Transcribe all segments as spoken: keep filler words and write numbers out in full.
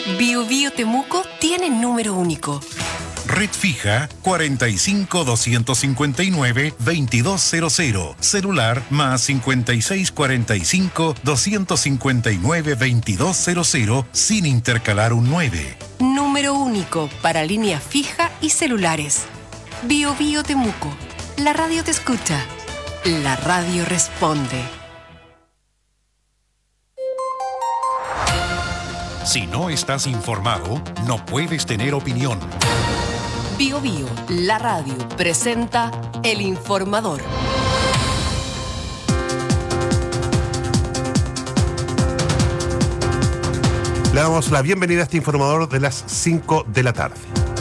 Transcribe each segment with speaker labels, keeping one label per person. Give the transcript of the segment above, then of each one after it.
Speaker 1: Bio Bio Temuco tiene número único.
Speaker 2: Red fija cuatro cinco, dos cinco nueve, dos dos cero cero. Celular más cinco seis cuatro cinco, dos cinco nueve, dos dos cero cero sin intercalar un nueve.
Speaker 1: Número único para línea fija y celulares. Bio Bio Temuco. La radio te escucha. La radio responde.
Speaker 2: Si no estás informado, no puedes tener opinión.
Speaker 1: Bio Bio, la radio, presenta El Informador.
Speaker 3: Le damos la bienvenida a este Informador de las cinco de la tarde.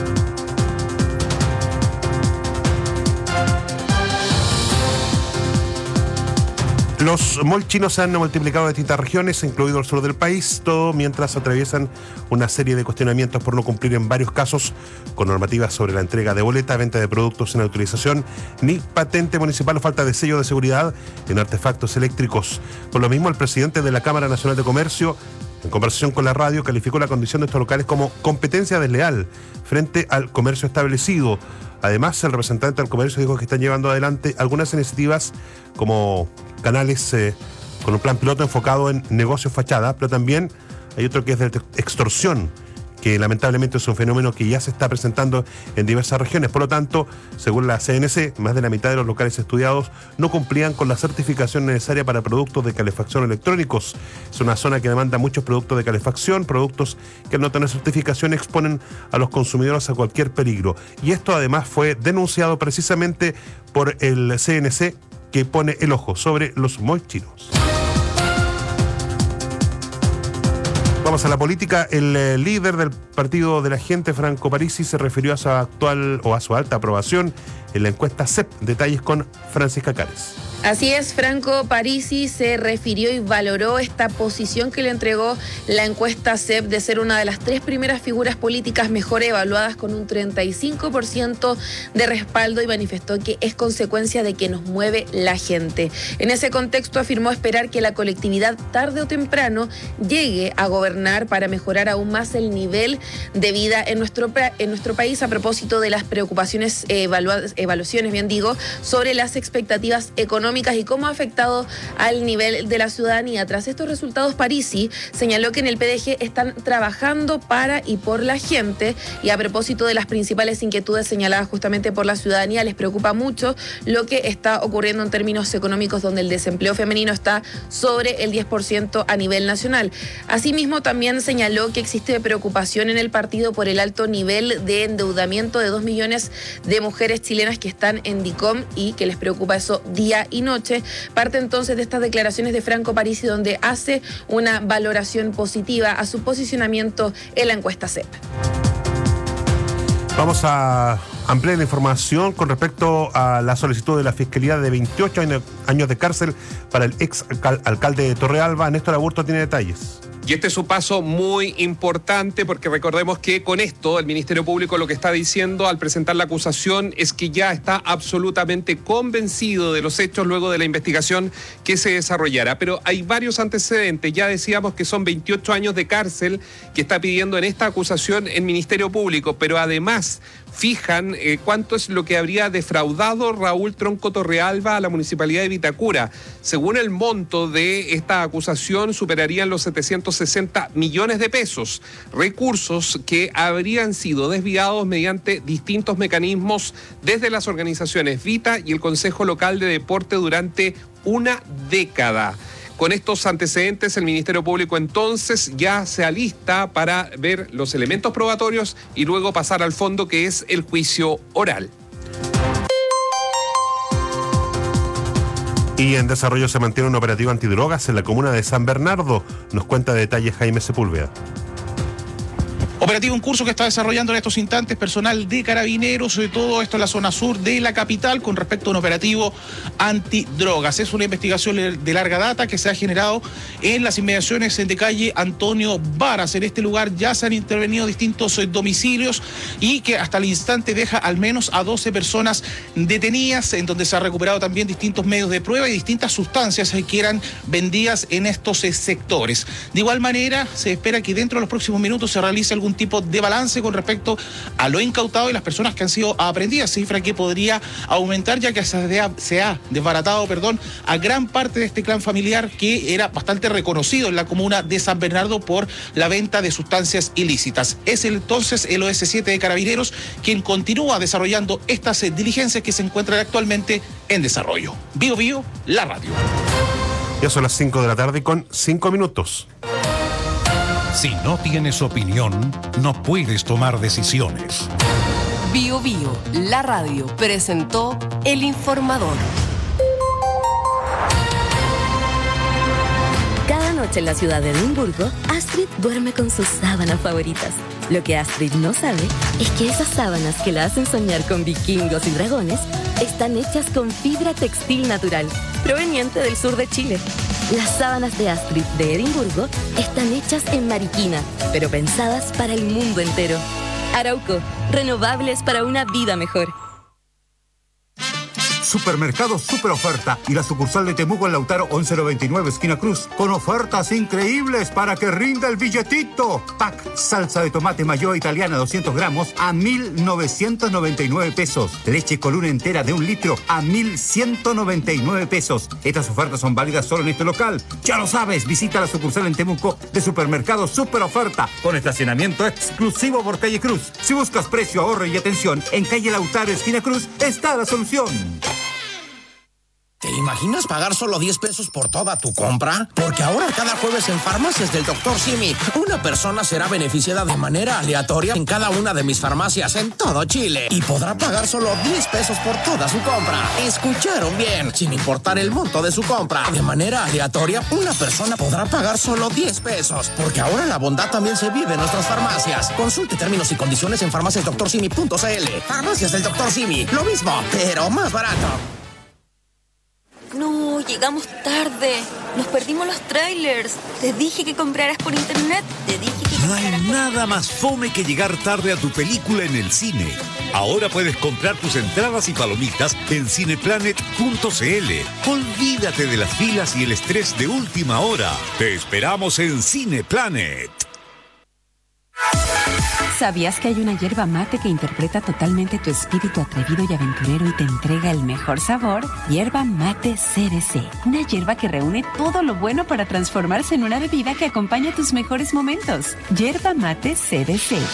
Speaker 3: Los malls chinos se han multiplicado en distintas regiones, incluido el sur del país, todo mientras atraviesan una serie de cuestionamientos por no cumplir en varios casos con normativas sobre la entrega de boleta, venta de productos sin autorización, ni patente municipal o falta de sello de seguridad en artefactos eléctricos. Por lo mismo, el presidente de la Cámara Nacional de Comercio, en conversación con la radio, calificó la condición de estos locales como competencia desleal frente al comercio establecido. Además, el representante del comercio dijo que están llevando adelante algunas iniciativas como canales eh, con un plan piloto enfocado en negocios fachada, pero también hay otro que es de extorsión, que lamentablemente es un fenómeno que ya se está presentando en diversas regiones. Por lo tanto, según la C N C, más de la mitad de los locales estudiados no cumplían con la certificación necesaria para productos de calefacción electrónicos. Es una zona que demanda muchos productos de calefacción, productos que al no tener certificación exponen a los consumidores a cualquier peligro. Y esto además fue denunciado precisamente por el C N C, que pone el ojo sobre los malls chinos. Vamos a la política. El eh, líder del Partido de la Gente, Franco Parisi, se refirió a su actual o a su alta aprobación en la encuesta C E P. Detalles con Francisca Cares.
Speaker 4: Así es, Franco Parisi se refirió y valoró esta posición que le entregó la encuesta C E P de ser una de las tres primeras figuras políticas mejor evaluadas, con un treinta y cinco por ciento de respaldo, y manifestó que es consecuencia de que nos mueve la gente. En ese contexto afirmó esperar que la colectividad tarde o temprano llegue a gobernar para mejorar aún más el nivel de vida en nuestro, en nuestro país, a propósito de las preocupaciones, evaluadas, evaluaciones, bien digo, sobre las expectativas económicas y cómo ha afectado al nivel de la ciudadanía. Tras estos resultados, Parisi señaló que en el P D G están trabajando para y por la gente, y a propósito de las principales inquietudes señaladas justamente por la ciudadanía, les preocupa mucho lo que está ocurriendo en términos económicos, donde el desempleo femenino está sobre el diez por ciento a nivel nacional. Asimismo, también señaló que existe preocupación en el partido por el alto nivel de endeudamiento de dos millones de mujeres chilenas que están en DICOM y que les preocupa eso día y noche. Parte entonces de estas declaraciones de Franco Parisi, donde hace una valoración positiva a su posicionamiento en la encuesta C E P.
Speaker 3: Vamos a ampliar la información con respecto a la solicitud de la Fiscalía de veintiocho años de cárcel para el ex alcalde de Torrealba. Néstor Aburto tiene detalles.
Speaker 5: Y este es un paso muy importante, porque recordemos que con esto el Ministerio Público lo que está diciendo al presentar la acusación es que ya está absolutamente convencido de los hechos luego de la investigación que se desarrollará. Pero hay varios antecedentes. Ya decíamos que son veintiocho años de cárcel que está pidiendo en esta acusación el Ministerio Público, pero además fijan eh, cuánto es lo que habría defraudado Raúl Tronco Torrealba a la Municipalidad de Vitacura. Según el monto de esta acusación, superarían los setecientos sesenta millones de pesos, recursos que habrían sido desviados mediante distintos mecanismos desde las organizaciones Vita y el Consejo Local de Deporte durante una década. Con estos antecedentes, el Ministerio Público entonces ya se alista para ver los elementos probatorios y luego pasar al fondo, que es el juicio oral.
Speaker 3: Y en desarrollo se mantiene un operativo antidrogas en la comuna de San Bernardo. Nos cuenta detalles Jaime Sepúlveda.
Speaker 6: Operativo en curso que está desarrollando en estos instantes personal de Carabineros, sobre todo esto en la zona sur de la capital, con respecto a un operativo antidrogas. Es una investigación de larga data que se ha generado en las inmediaciones de calle Antonio Varas. En este lugar ya se han intervenido distintos domicilios y que hasta el instante deja al menos a doce personas detenidas, en donde se ha recuperado también distintos medios de prueba y distintas sustancias que eran vendidas en estos sectores. De igual manera, se espera que dentro de los próximos minutos se realice algún tipo de balance con respecto a lo incautado y las personas que han sido aprehendidas, cifra que podría aumentar ya que se ha, se ha desbaratado, perdón, a gran parte de este clan familiar que era bastante reconocido en la comuna de San Bernardo por la venta de sustancias ilícitas. Es entonces el O S siete de Carabineros quien continúa desarrollando estas eh, diligencias que se encuentran actualmente en desarrollo. Bio Bio, la radio.
Speaker 3: Ya son las cinco de la tarde con cinco minutos.
Speaker 2: Si no tienes opinión, no puedes tomar decisiones.
Speaker 1: Bio Bio, la radio, presentó El Informador.
Speaker 7: Cada noche en la ciudad de Edimburgo, Astrid duerme con sus sábanas favoritas. Lo que Astrid no sabe es que esas sábanas que la hacen soñar con vikingos y dragones están hechas con fibra textil natural, proveniente del sur de Chile. Las sábanas de Astrid de Edimburgo están hechas en Mariquina, pero pensadas para el mundo entero. Arauco, renovables para una vida mejor.
Speaker 8: Supermercado Super Oferta y la sucursal de Temuco en Lautaro once noventa y nueve esquina Cruz con ofertas increíbles para que rinda el billetito. Pack salsa de tomate mayo italiana doscientos gramos a mil novecientos noventa y nueve pesos. Leche Coluna entera de un litro a mil ciento noventa y nueve pesos. Estas ofertas son válidas solo en este local. Ya lo sabes, visita la sucursal en Temuco de Supermercado Super Oferta con estacionamiento exclusivo por calle Cruz. Si buscas precio, ahorro y atención, en calle Lautaro esquina Cruz está la solución.
Speaker 9: ¿Te imaginas pagar solo diez pesos por toda tu compra? Porque ahora cada jueves en Farmacias del doctor Simi, una persona será beneficiada de manera aleatoria en cada una de mis farmacias en todo Chile y podrá pagar solo diez pesos por toda su compra. ¿Escucharon bien? Sin importar el monto de su compra. De manera aleatoria, una persona podrá pagar solo diez pesos. Porque ahora la bondad también se vive en nuestras farmacias. Consulte términos y condiciones en farmacias doctor simi punto c l. Farmacias del doctor Simi, lo mismo, pero más barato.
Speaker 7: No, llegamos tarde. Nos perdimos los trailers. Te dije que compraras por internet. Te dije que
Speaker 10: No hay nada más fome que llegar tarde a tu película en el cine. Ahora puedes comprar tus entradas y palomitas en cineplanet punto c l. Olvídate de las filas y el estrés de última hora. Te esperamos en Cineplanet.
Speaker 11: ¿Sabías que hay una hierba mate que interpreta totalmente tu espíritu atrevido y aventurero y te entrega el mejor sabor? Hierba Mate C B C. Una hierba que reúne todo lo bueno para transformarse en una bebida que acompaña tus mejores momentos. Hierba Mate C B C.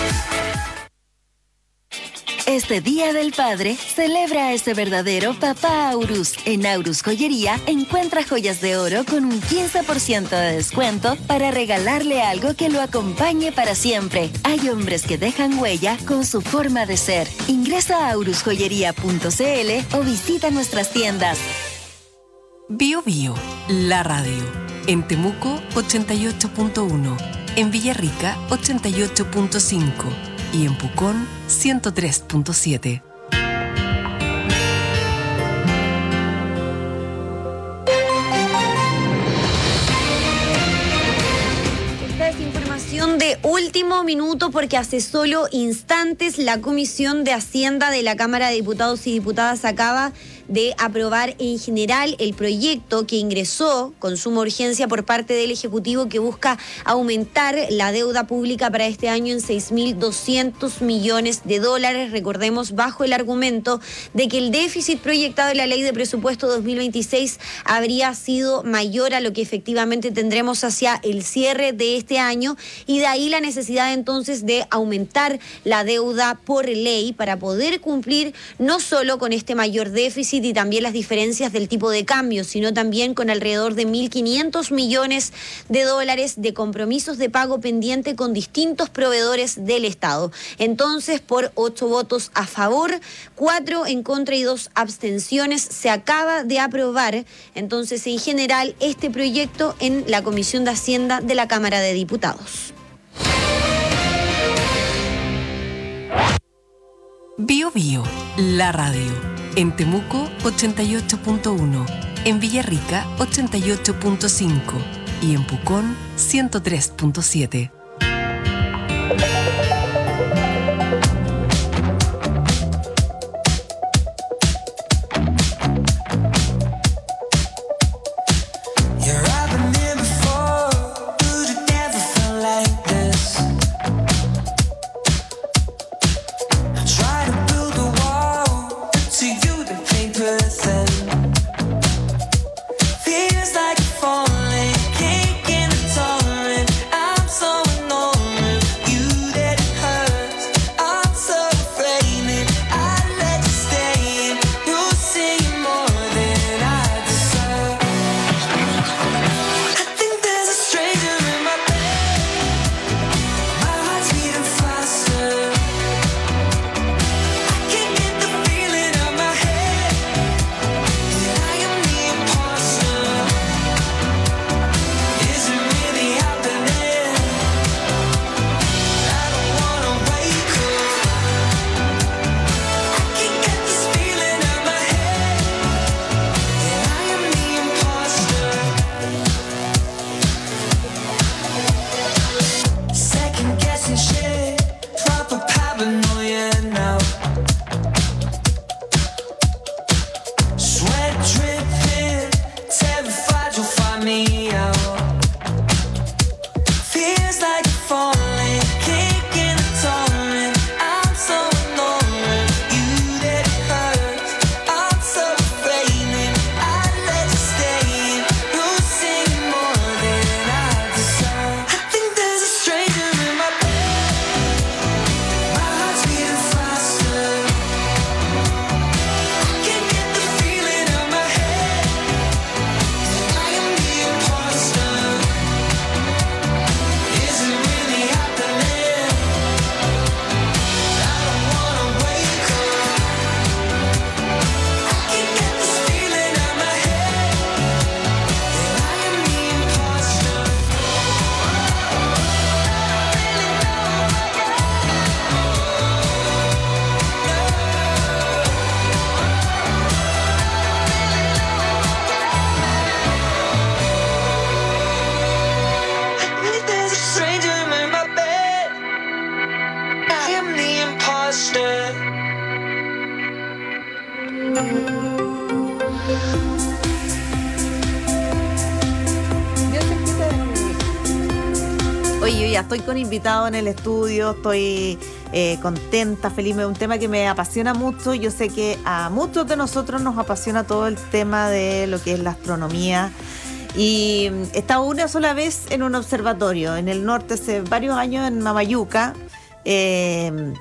Speaker 7: Este Día del Padre, celebra a ese verdadero papá Aurus. En Aurus Joyería, encuentra joyas de oro con un quince por ciento de descuento para regalarle algo que lo acompañe para siempre. Hay hombres que dejan huella con su forma de ser. Ingresa a aurus joyería punto c l o visita nuestras tiendas.
Speaker 1: Bio Bio, la radio. En Temuco, ochenta y ocho punto uno. En Villarrica, ochenta y ocho punto cinco. Y en Pucón, ciento tres punto siete.
Speaker 12: Esta es información de último minuto porque hace solo instantes la Comisión de Hacienda de la Cámara de Diputados y Diputadas acaba de aprobar en general el proyecto que ingresó con suma urgencia por parte del Ejecutivo que busca aumentar la deuda pública para este año en seis mil doscientos millones de dólares. Recordemos, bajo el argumento de que el déficit proyectado en la Ley de Presupuesto dos mil veintiséis habría sido mayor a lo que efectivamente tendremos hacia el cierre de este año y de ahí la necesidad entonces de aumentar la deuda por ley para poder cumplir no solo con este mayor déficit y también las diferencias del tipo de cambio, sino también con alrededor de mil quinientos millones de dólares de compromisos de pago pendiente con distintos proveedores del Estado. Entonces, por ocho votos a favor, cuatro en contra y dos abstenciones, se acaba de aprobar entonces en general este proyecto en la Comisión de Hacienda de la Cámara de Diputados.
Speaker 1: Bio Bio, la radio. En Temuco ochenta y ocho punto uno, en Villarrica ochenta y ocho punto cinco y en Pucón ciento tres punto siete.
Speaker 13: Oye, yo ya estoy con invitado en el estudio, estoy eh, contenta, feliz. Es un tema que me apasiona mucho. Yo sé que a muchos de nosotros nos apasiona todo el tema de lo que es la astronomía. Y he estado una sola vez en un observatorio en el norte hace varios años, en Mamayuca, eh,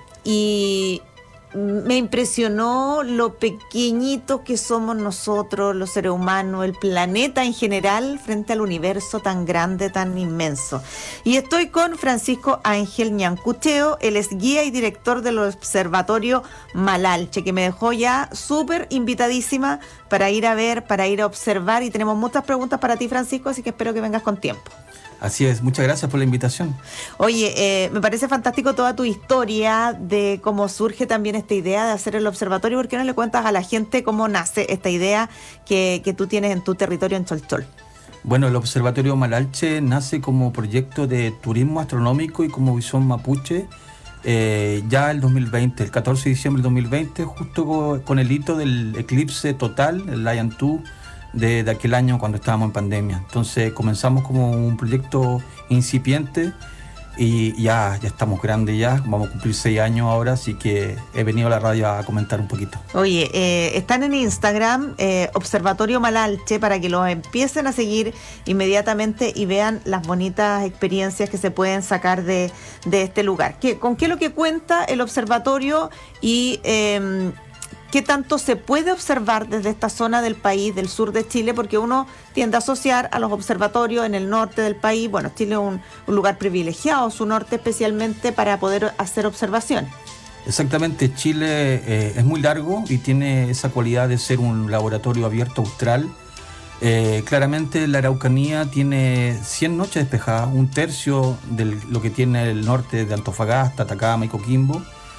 Speaker 13: y me impresionó lo pequeñitos que somos nosotros, los seres humanos, el planeta en general, frente al universo tan grande, tan inmenso. Y estoy con Francisco Ángel Ñancucheo, él es guía y director del Observatorio Malalche, que me dejó ya súper invitadísima para ir a ver, para ir a observar, y tenemos muchas preguntas para ti, Francisco, así que espero que vengas con tiempo.
Speaker 14: Así es, muchas gracias por la invitación.
Speaker 13: Oye, eh, me parece fantástico toda tu historia de cómo surge también esta idea de hacer el observatorio. ¿Por qué no le cuentas a la gente cómo nace esta idea que, que tú tienes en tu territorio en Cholchol?
Speaker 14: Bueno, el Observatorio Malalche nace como proyecto de turismo astronómico y como visión mapuche eh, ya el dos mil veinte, el catorce de diciembre del dos mil veinte, justo con, con el hito del eclipse total, el Layantú, De, de aquel año cuando estábamos en pandemia. Entonces comenzamos como un proyecto incipiente y ya, ya estamos grandes ya, vamos a cumplir seis años ahora, así que he venido a la radio a comentar un poquito.
Speaker 13: Oye, eh, están en Instagram, eh, Observatorio Malalche, para que los empiecen a seguir inmediatamente y vean las bonitas experiencias que se pueden sacar de, de este lugar. ¿Qué, ¿Con qué es lo que cuenta el observatorio y eh, qué tanto se puede observar desde esta zona del país, del sur de Chile? Porque uno tiende a asociar a los observatorios en el norte del país. Bueno, Chile es un, un lugar privilegiado, su norte especialmente, para poder hacer observaciones.
Speaker 14: Exactamente, Chile eh, es muy largo y tiene esa cualidad de ser un laboratorio abierto austral. Eh, claramente la Araucanía tiene cien noches despejadas, un tercio de lo que tiene el norte de Antofagasta, Atacama y Coquimbo.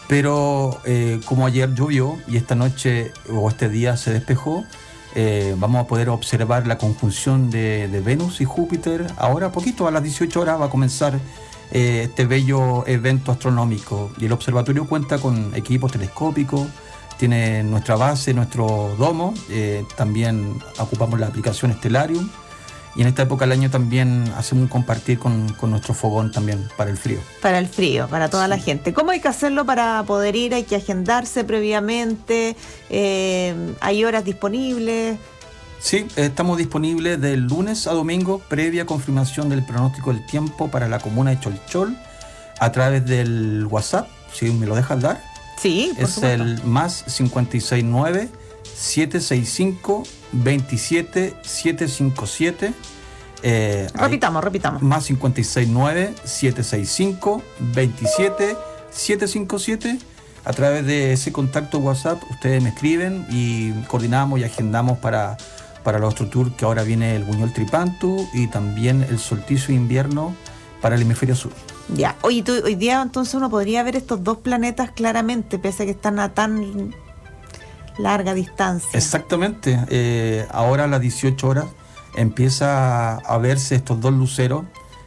Speaker 14: Pero eh, como ayer llovió y esta noche o este día se despejó, eh, vamos a poder observar la conjunción de, de Venus y Júpiter. Ahora, poquito, a las dieciocho horas va a comenzar eh, este bello evento astronómico. Y el observatorio cuenta con equipos telescópicos, tiene nuestra base, nuestro domo, eh, también ocupamos la aplicación Stellarium. Y en esta época del año también hacemos un compartir con, con nuestro fogón también para el frío.
Speaker 13: Para el frío, para toda
Speaker 14: Sí.
Speaker 13: la gente. ¿Cómo hay que hacerlo para poder ir? ¿Hay que agendarse previamente? Eh, ¿Hay horas disponibles?
Speaker 14: Sí, estamos disponibles de lunes a domingo, previa confirmación del pronóstico del tiempo para la comuna de Cholchol, a través del WhatsApp, si me lo dejas dar.
Speaker 13: Sí, por
Speaker 14: es
Speaker 13: supuesto.
Speaker 14: el más cinco seis nueve, siete seis cinco, veintisiete, setecientos cincuenta y siete. Eh,
Speaker 13: repitamos,
Speaker 14: hay,
Speaker 13: repitamos.
Speaker 14: Más cinco seis nueve, siete seis cinco, veintisiete, setecientos cincuenta y siete. A través de ese contacto WhatsApp, ustedes me escriben y coordinamos y agendamos para, para nuestro tour, que ahora viene el Buñol Tripantu y también el solsticio de invierno para el hemisferio sur.
Speaker 13: Ya, hoy, tú, hoy día entonces uno podría ver estos dos planetas claramente, pese a que están a tan larga distancia.
Speaker 14: Exactamente. Eh, ahora a las dieciocho horas empieza a verse estos dos luceros,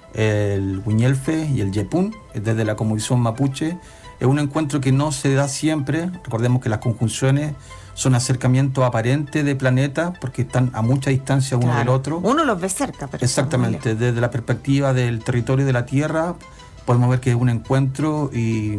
Speaker 14: el Huiñelfe y el Yepún, desde la Comisión Mapuche. Es un encuentro que no se da siempre. Recordemos que las conjunciones son acercamientos aparentes de planetas porque están a mucha distancia uno
Speaker 13: Claro.
Speaker 14: del otro.
Speaker 13: Uno los ve cerca, pero
Speaker 14: Exactamente. Desde la perspectiva del territorio de la Tierra podemos ver que es un encuentro y,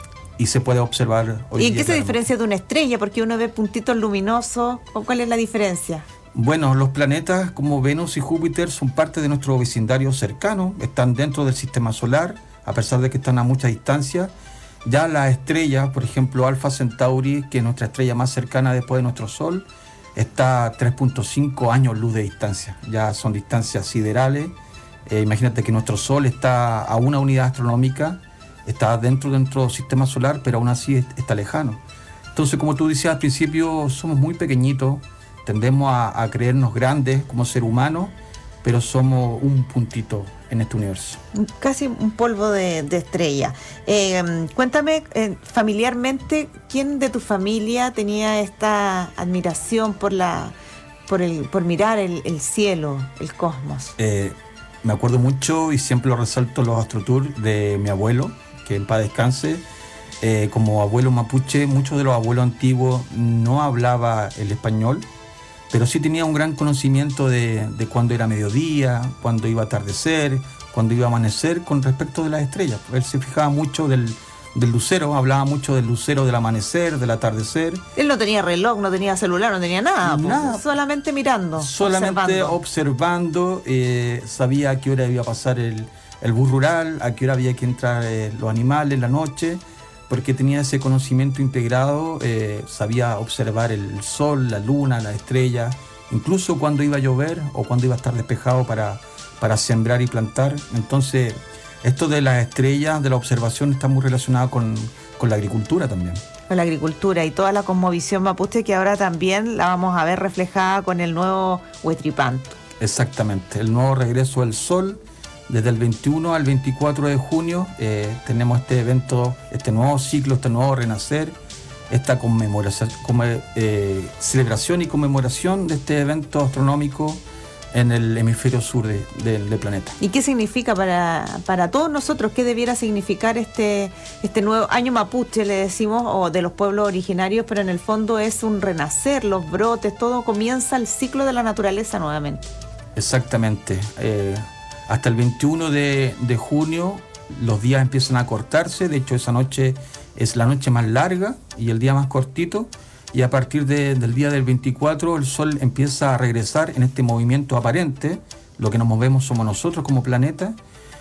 Speaker 14: y se puede observar hoy
Speaker 13: ¿Y en
Speaker 14: día
Speaker 13: qué se
Speaker 14: claramente.
Speaker 13: diferencia de una estrella? Porque uno ve puntitos luminosos. ¿Cuál es la diferencia?
Speaker 14: Bueno, los planetas como Venus y Júpiter son parte de nuestro vecindario cercano, están dentro del sistema solar, a pesar de que están a mucha distancia. Ya la estrella, por ejemplo, Alpha Centauri, que es nuestra estrella más cercana después de nuestro Sol, está a tres punto cinco años luz de distancia. Ya son distancias siderales. Eh, imagínate que nuestro Sol está a una unidad astronómica, está dentro de nuestro sistema solar, pero aún así es- está lejano. Entonces, como tú decías al principio, somos muy pequeñitos, tendemos a, a creernos grandes como ser humano, pero somos un puntito en este universo.
Speaker 13: Casi un polvo de, de estrella. Eh, cuéntame, eh, familiarmente, ¿quién de tu familia tenía esta admiración por la, por el, por mirar el, el cielo, el cosmos?
Speaker 14: Eh, me acuerdo mucho y siempre lo resalto los astrotours de mi abuelo, que en paz descanse. Eh, como abuelo mapuche, muchos de los abuelos antiguos no hablaba el español, pero sí tenía un gran conocimiento de, de cuándo era mediodía, cuándo iba a atardecer, cuándo iba a amanecer con respecto de las estrellas. Él se fijaba mucho del, del lucero, hablaba mucho del lucero, del amanecer, del atardecer.
Speaker 13: Él no tenía reloj, no tenía celular, no tenía nada, pues,
Speaker 14: Nada.
Speaker 13: solamente mirando,
Speaker 14: Solamente
Speaker 13: observando.
Speaker 14: observando, eh, sabía a qué hora iba a pasar el, el bus rural, a qué hora había que entrar eh, los animales en la noche, porque tenía ese conocimiento integrado, eh, sabía observar el sol, la luna, la estrella, incluso cuando iba a llover o cuando iba a estar despejado para, para sembrar y plantar. Entonces, esto de las estrellas, de la observación, está muy relacionado con, con la agricultura también.
Speaker 13: Con la agricultura y toda la cosmovisión mapuche que ahora también la vamos a ver reflejada con el nuevo Huetripantu.
Speaker 14: Exactamente, el nuevo regreso del sol. Desde el veintiuno al veinticuatro de junio eh, tenemos este evento, este nuevo ciclo, este nuevo renacer, esta conmemoración, como, eh, celebración y conmemoración de este evento astronómico en el hemisferio sur de- de- del planeta.
Speaker 13: ¿Y qué significa para, para todos nosotros? ¿Qué debiera significar este, este nuevo año mapuche, le decimos, o de los pueblos originarios? Pero en el fondo es un renacer, los brotes, todo comienza el ciclo de la naturaleza nuevamente.
Speaker 14: Exactamente. Eh, hasta el veintiuno de, de junio los días empiezan a cortarse. De hecho, esa noche es la noche más larga y el día más cortito. Y a partir de- del día del veinticuatro el sol empieza a regresar en este movimiento aparente. Lo que nos movemos somos nosotros como planeta.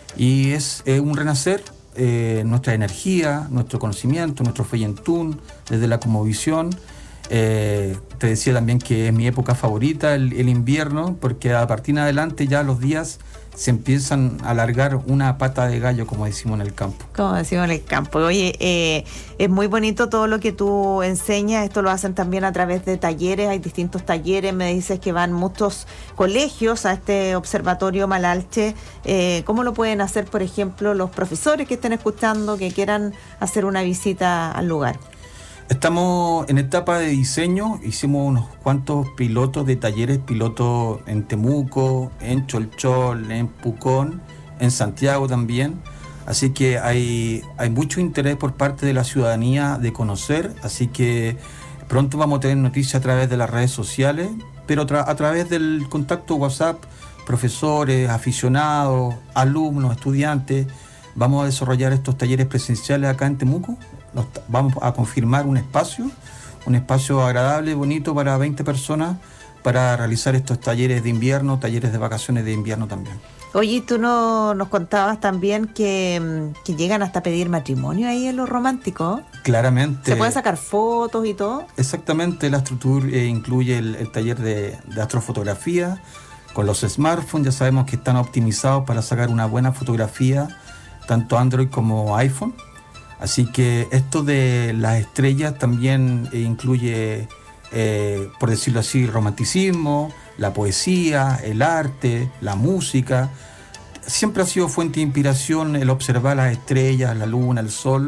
Speaker 14: Y es eh, un renacer, eh, nuestra energía, nuestro conocimiento, nuestro feyentún, desde la cosmovisión. Eh, te decía también que es mi época favorita, el, el invierno, porque a partir de adelante ya los días se empiezan a alargar una pata de gallo, como decimos en el campo.
Speaker 13: Como decimos en el campo. Oye, eh, es muy bonito todo lo que tú enseñas. Esto lo hacen también a través de talleres. Hay distintos talleres. Me dices que van muchos colegios a este observatorio Malalche. Eh, ¿Cómo lo pueden hacer, por ejemplo, los profesores que estén escuchando, que quieran hacer una visita al lugar?
Speaker 14: Estamos en etapa de diseño, hicimos unos cuantos pilotos de talleres, pilotos en Temuco, en Cholchol, en Pucón, en Santiago también. Así que hay, hay mucho interés por parte de la ciudadanía de conocer, así que pronto vamos a tener noticias a través de las redes sociales, pero tra- a través del contacto WhatsApp, profesores, aficionados, alumnos, estudiantes, vamos a desarrollar estos talleres presenciales acá en Temuco. Nos, vamos a confirmar un espacio, un espacio agradable, bonito para veinte personas para realizar estos talleres de invierno, talleres de vacaciones de invierno también.
Speaker 13: Oye, tú no, nos contabas también que, que llegan hasta pedir matrimonio ahí en Los Románticos.
Speaker 14: Claramente.
Speaker 13: ¿Se pueden sacar fotos y todo?
Speaker 14: Exactamente, el AstroTour eh, incluye el, el taller de, de astrofotografía con los smartphones. Ya sabemos que están optimizados para sacar una buena fotografía, tanto Android como iPhone. Así que esto de las estrellas también eh, incluye, eh, por decirlo así, romanticismo, la poesía, el arte, la música. Siempre ha sido fuente de inspiración el observar las estrellas, la luna, el sol.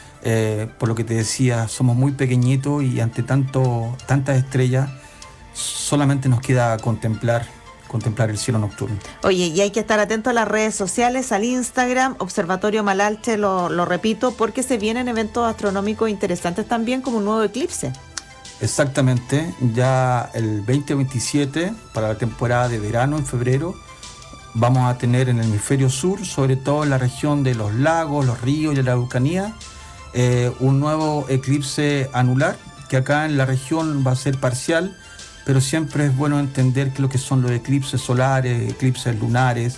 Speaker 14: Eh, por lo que te decía, somos muy pequeñitos y ante tanto, tantas estrellas solamente nos queda contemplar. contemplar el cielo nocturno.
Speaker 13: Oye, y hay que estar atento a las redes sociales, al Instagram, Observatorio Malalche, lo, lo repito, porque se vienen eventos astronómicos interesantes también, como un nuevo eclipse.
Speaker 14: Exactamente, ya el veinte veintisiete, para la temporada de verano, en febrero, vamos a tener en el hemisferio sur, sobre todo en la región de los lagos, los ríos y la Araucanía, eh, un nuevo eclipse anular, que acá en la región va a ser parcial, pero siempre es bueno entender que lo que son los eclipses solares, eclipses lunares,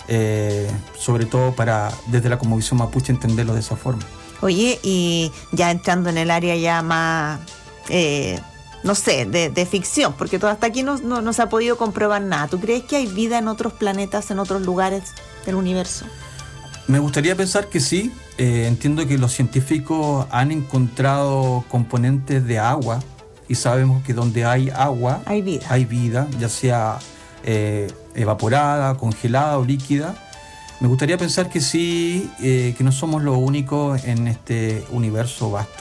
Speaker 14: eh, sobre todo para, desde la cosmovisión mapuche, entenderlo de esa forma.
Speaker 13: Oye, y ya entrando en el área ya más, eh, no sé, de, de ficción, porque todo hasta aquí no, no, no se ha podido comprobar nada. ¿Tú crees que hay vida en otros planetas, en otros lugares del universo?
Speaker 14: Me gustaría pensar que sí. Eh, entiendo que los científicos han encontrado componentes de agua, y sabemos que donde hay agua,
Speaker 13: hay vida,
Speaker 14: hay vida ya sea eh, evaporada, congelada o líquida. Me gustaría pensar que sí, eh, que no somos los únicos en este universo vasto.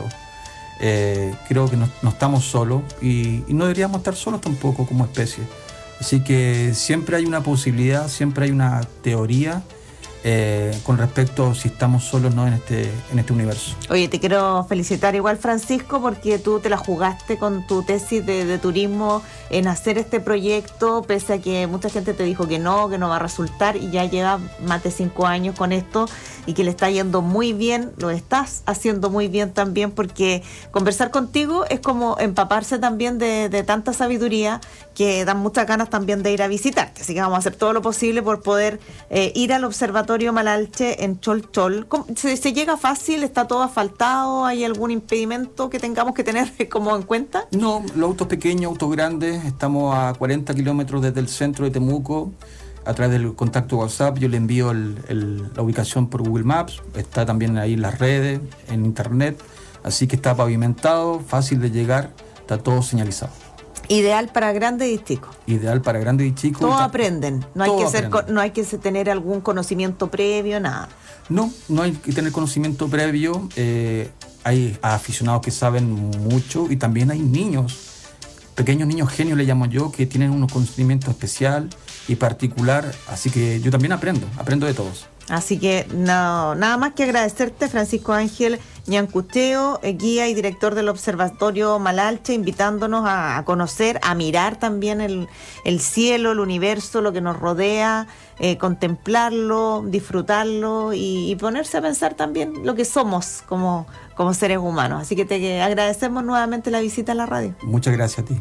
Speaker 14: Eh, creo que no, no estamos solos y, y no deberíamos estar solos tampoco como especie. Así que siempre hay una posibilidad, siempre hay una teoría Eh, con respecto a si estamos solos o no en este, en este universo.
Speaker 13: Oye, te quiero felicitar igual, Francisco, porque tú te la jugaste con tu tesis de, de turismo en hacer este proyecto, pese a que mucha gente te dijo que no, que no va a resultar, y ya llevas más de cinco años con esto y que le está yendo muy bien, lo estás haciendo muy bien también, porque conversar contigo es como empaparse también de, de tanta sabiduría que dan muchas ganas también de ir a visitarte. Así que vamos a hacer todo lo posible por poder eh, ir al Observatorio Malalche en Cholchol. ¿Se, ¿Se llega fácil? ¿Está todo asfaltado? ¿Hay algún impedimento que tengamos que tener como en cuenta?
Speaker 14: No, los autos pequeños, autos grandes. Estamos a cuarenta kilómetros desde el centro de Temuco. A través del contacto WhatsApp yo le envío el, el, la ubicación por Google Maps. Está también ahí en las redes, en internet. Así que está pavimentado, fácil de llegar, está todo señalizado.
Speaker 13: Ideal para grandes y chicos.
Speaker 14: Ideal para grandes y chicos.
Speaker 13: Todos aprenden. No hay, que ser,
Speaker 14: aprenden.
Speaker 13: no hay que tener algún conocimiento previo, nada.
Speaker 14: No, no hay que tener conocimiento previo. Eh, hay aficionados que saben mucho y también hay niños, pequeños niños genios le llamo yo, que tienen un conocimiento especial y particular. Así que yo también aprendo, aprendo de todos.
Speaker 13: Así que no, nada más que agradecerte, Francisco Ángel Ñancuteo, guía y director del Observatorio Malalche, invitándonos a, a conocer, a mirar también el, el cielo, el universo, lo que nos rodea, eh, contemplarlo, disfrutarlo y, y ponerse a pensar también lo que somos como, como seres humanos. Así que te agradecemos nuevamente la visita a la radio.
Speaker 14: Muchas gracias a ti.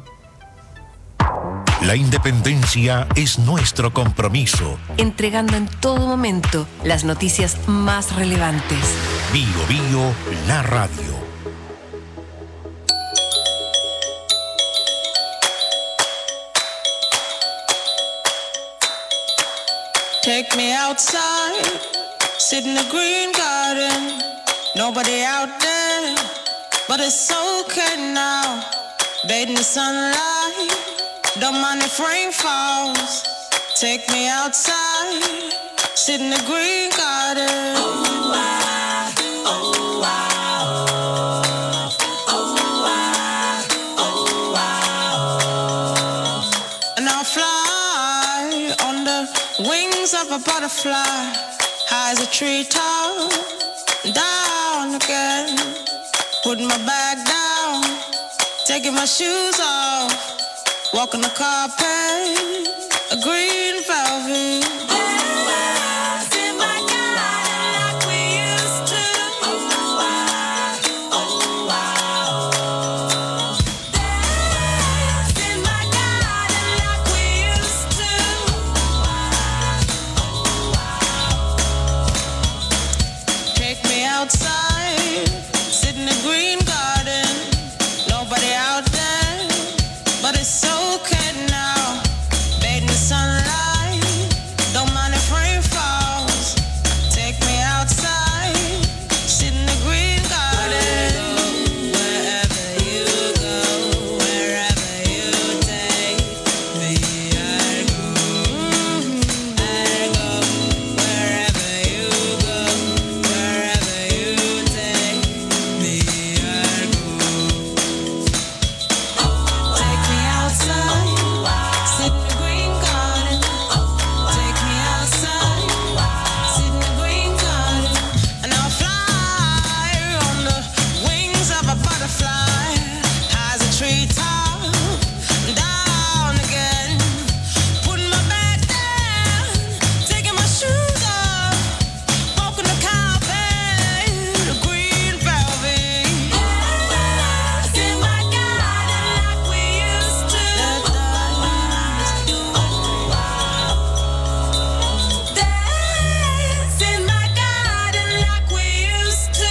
Speaker 2: La independencia es nuestro compromiso.
Speaker 1: Entregando en todo momento las noticias más relevantes.
Speaker 2: Bio Bio, la radio.
Speaker 15: Take me outside, sit in the green garden. Nobody out there, but it's okay now. Bathe in the sunlight, don't mind if rain falls. Take me outside, sit in the green garden. Oh, I, oh, I, oh, I, oh, I. And I'll fly on the wings of a butterfly, high as a treetop, down again. Put my bag down, taking my shoes off, walking the carpet, a green velvet. Outside, sit in the green garden. Nobody out there, but it's okay now. Bathe in the sunlight, don't mind if rain falls. Take me outside, sit in the green garden. Wherever you go, wherever you take me, I go. I go wherever you go, wherever you take me, I go. Take me outside, sit in the green garden. Take me outside, sit in the green garden. And I'll fly on the wings of a butterfly, high as a treetop, down again. Putting my back down, taking my shoes off, walking the carpet, the green velvet. Dance in my garden like we used to. Dance in my garden like we used to.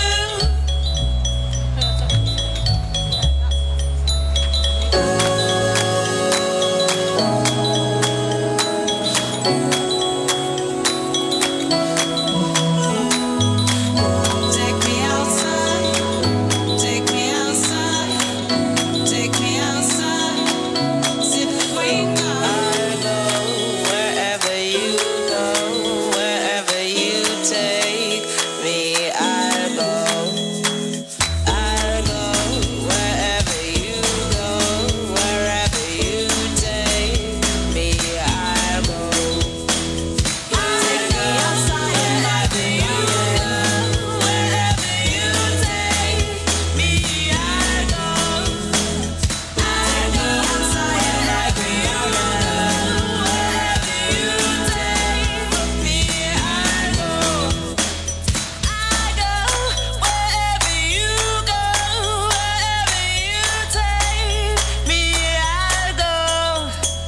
Speaker 15: Take me outside, take me outside, take me outside, sit in the green garden. I go wherever you go, wherever you take me, I go. I go wherever you go, wherever you take me, I go. Take me outside wherever you go, wherever you take me, I go. Take me outside wherever you go, wherever you take me, I go. I go wherever you go, wherever you take me, I go.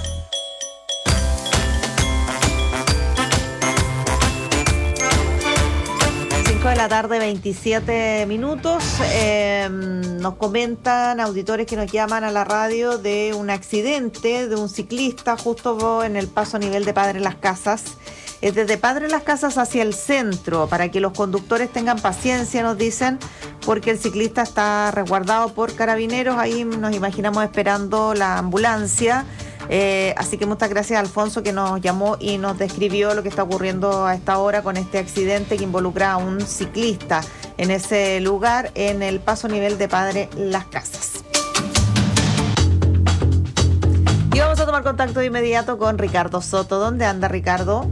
Speaker 13: cinco de la tarde, veintisiete minutos. Eh, nos comentan auditores que nos llaman a la radio de un accidente de un ciclista justo en el paso a nivel de Padre Las Casas. Es desde Padre Las Casas hacia el centro, para que los conductores tengan paciencia, nos dicen, porque el ciclista está resguardado por carabineros. Ahí nos imaginamos esperando la ambulancia. Eh, así que muchas gracias a Alfonso, que nos llamó y nos describió lo que está ocurriendo a esta hora con este accidente que involucra a un ciclista en ese lugar, en el paso a nivel de Padre Las Casas. Y vamos a tomar contacto de inmediato con Ricardo Soto. ¿Dónde anda, Ricardo?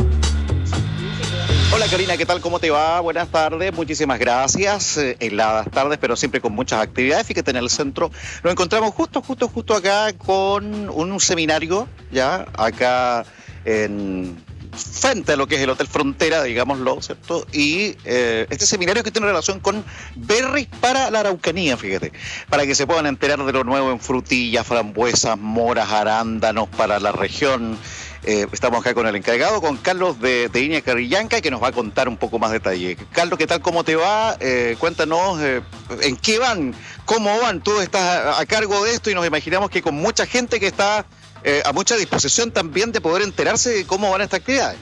Speaker 16: Hola Karina, ¿qué tal? ¿Cómo te va? Buenas tardes, muchísimas gracias. Eh, heladas tardes, pero siempre con muchas actividades. Fíjate, en el centro nos encontramos justo, justo, justo acá con un, un seminario, ya, acá en frente a lo que es el Hotel Frontera, digámoslo, ¿cierto? Y eh, este seminario que tiene relación con berries para la Araucanía, fíjate, para que se puedan enterar de lo nuevo en frutillas, frambuesas, moras, arándanos para la región. Eh, estamos acá con el encargado, con Carlos de, de Viña Carrillanca, que nos va a contar un poco más detalle. Carlos, ¿qué tal? ¿Cómo te va? Eh, cuéntanos eh, en qué van, cómo van. Tú estás a, a cargo de esto y nos imaginamos que con mucha gente que está eh, a mucha disposición también de poder enterarse de cómo van estas actividades, ¿no?